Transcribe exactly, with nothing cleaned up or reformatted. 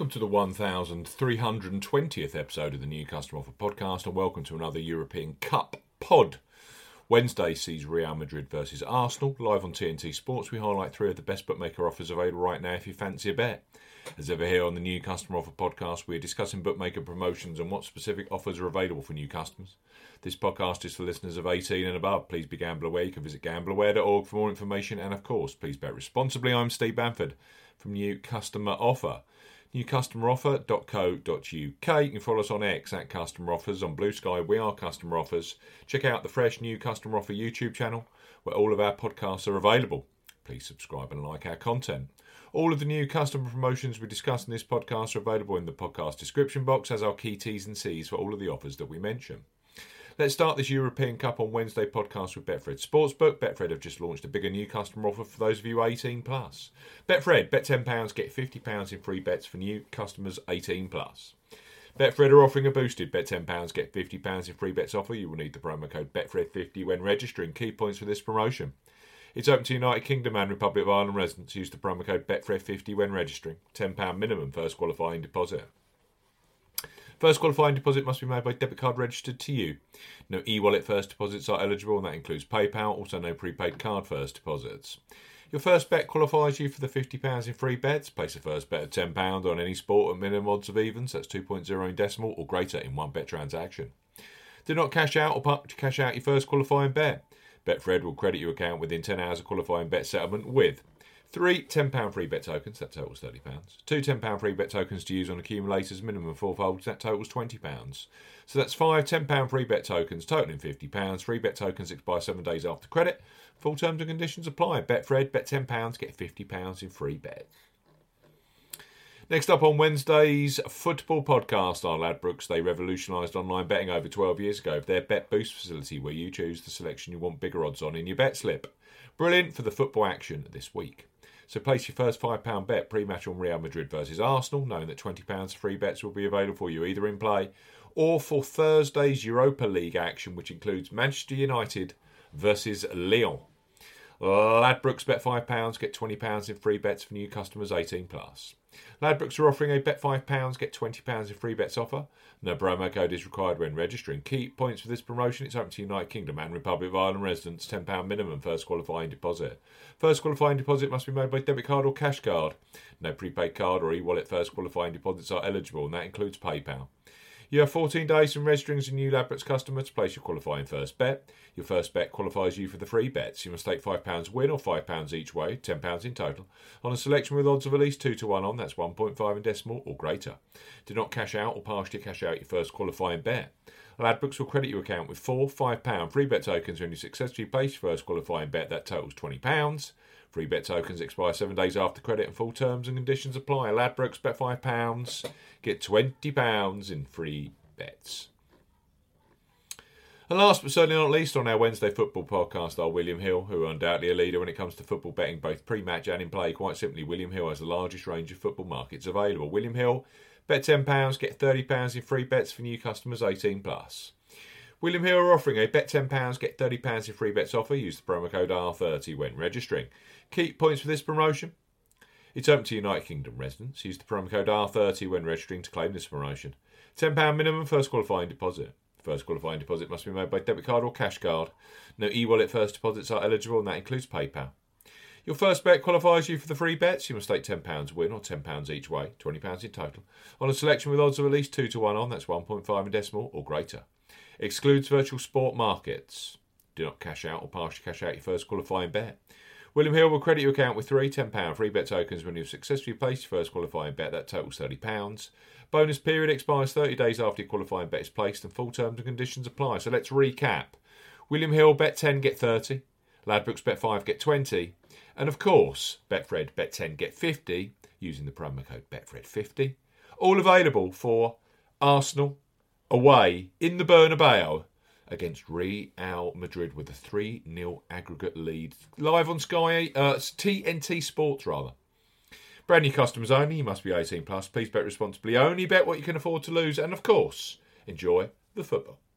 Welcome to the one thousand three hundred twentieth episode of the New Customer Offer podcast, and welcome to another European Cup pod. Wednesday sees Real Madrid versus Arsenal. Live on T N T Sports, we highlight three of the best bookmaker offers available right now if you fancy a bet. As ever here on the New Customer Offer podcast, we are discussing bookmaker promotions and what specific offers are available for new customers. This podcast is for listeners of eighteen and above. Please be gamble aware. You can visit gamble aware dot org for more information, and of course, please bet responsibly. I'm Steve Bamford from New Customer Offer. new customer offer dot co dot uk. You can follow us on X at Customer Offers. On Blue Sky, we are Customer Offers. Check out the fresh New Customer Offer YouTube channel where all of our podcasts are available. Please subscribe and like our content. All of the new customer promotions we discuss in this podcast are available in the podcast description box as our key T's and C's for all of the offers that we mention. Let's start this European Cup on Wednesday podcast with Betfred Sportsbook. Betfred have just launched a bigger new customer offer for those of you eighteen plus. Betfred, bet ten pounds, get fifty pounds in free bets for new customers eighteen plus. Betfred are offering a boosted bet ten pounds, get fifty pounds in free bets offer. You will need the promo code Betfred fifty when registering. Key points for this promotion. It's open to United Kingdom and Republic of Ireland residents. Use the promo code Betfred fifty when registering. ten pounds minimum first qualifying deposit. First qualifying deposit must be made by debit card registered to you. No e-wallet first deposits are eligible, and that includes PayPal. Also no prepaid card first deposits. Your first bet qualifies you for the fifty pounds in free bets. Place a first bet of ten pounds on any sport at minimum odds of evens. That's two point oh in decimal or greater in one bet transaction. Do not cash out or part to cash out your first qualifying bet. Betfred will credit your account within ten hours of qualifying bet settlement with three ten pounds free bet tokens, that totals thirty pounds. Two ten pounds free bet tokens to use on accumulators, minimum four folds, that totals twenty pounds. So that's five ten pounds free bet tokens, totaling fifty pounds. Free bet tokens expire seven days after credit. Full terms and conditions apply. Betfred, bet ten pounds, get fifty pounds in free bets. Next up on Wednesday's football podcast are Ladbrokes. They revolutionised online betting over twelve years ago with their Bet Boost facility, where you choose the selection you want bigger odds on in your bet slip. Brilliant for the football action this week. So place your first five pounds bet pre-match on Real Madrid versus Arsenal, knowing that twenty pounds free bets will be available for you either in play or for Thursday's Europa League action, which includes Manchester United versus Lyon. Ladbrokes, bet five pounds, get twenty pounds in free bets for new customers eighteen plus. Ladbrokes are offering a bet five pounds, get twenty pounds in free bets offer. No promo code is required when registering. Key points for this promotion: it's open to United Kingdom and Republic of Ireland residents. ten pounds minimum first qualifying deposit. First qualifying deposit must be made by debit card or cash card. No prepaid card or e-wallet first qualifying deposits are eligible, and that includes PayPal. You have fourteen days from registering as a new Ladbrokes customer to place your qualifying first bet. Your first bet qualifies you for the free bets. You must take five pounds win or five pounds each way, ten pounds in total, on a selection with odds of at least two to one on, that's one point five in decimal or greater. Do not cash out or partially cash out your first qualifying bet. Ladbrokes will credit your account with four five pounds free bet tokens when you successfully place your first qualifying bet that totals twenty pounds. Free bet tokens expire seven days after credit and full terms and conditions apply. Ladbrokes, bet five pounds, get twenty pounds in free bets. And last but certainly not least on our Wednesday football podcast are William Hill, who are undoubtedly a leader when it comes to football betting, both pre-match and in play. Quite simply, William Hill has the largest range of football markets available. William Hill, bet ten pounds, get thirty pounds in free bets for new customers eighteen plus. William Hill are offering a bet ten pounds, get thirty pounds in free bets offer. Use the promo code R thirty when registering. Key points for this promotion: it's open to United Kingdom residents. Use the promo code R thirty when registering to claim this promotion. ten pounds minimum first qualifying deposit. First qualifying deposit must be made by debit card or cash card. No e-wallet first deposits are eligible, and that includes PayPal. Your first bet qualifies you for the free bets. You must stake ten pounds win or ten pounds each way, twenty pounds in total, on a selection with odds of at least two to one on, that's one point five in decimal or greater. Excludes virtual sport markets. Do not cash out or partially cash out your first qualifying bet. William Hill will credit your account with three ten pounds free bet tokens when you've successfully placed your first qualifying bet that totals thirty pounds. Bonus period expires thirty days after your qualifying bet is placed, and full terms and conditions apply. So let's recap. William Hill, bet ten, get thirty. Ladbrokes, bet five, get twenty. And of course, Betfred, bet ten, get fifty, using the promo code Betfred fifty. All available for Arsenal away in the Bernabeu against Real Madrid with a three nil aggregate lead. Live on Sky, uh, T N T Sports rather. Brand new customers only. You must be eighteen plus. Please bet responsibly. Only bet what you can afford to lose. And of course, enjoy the football.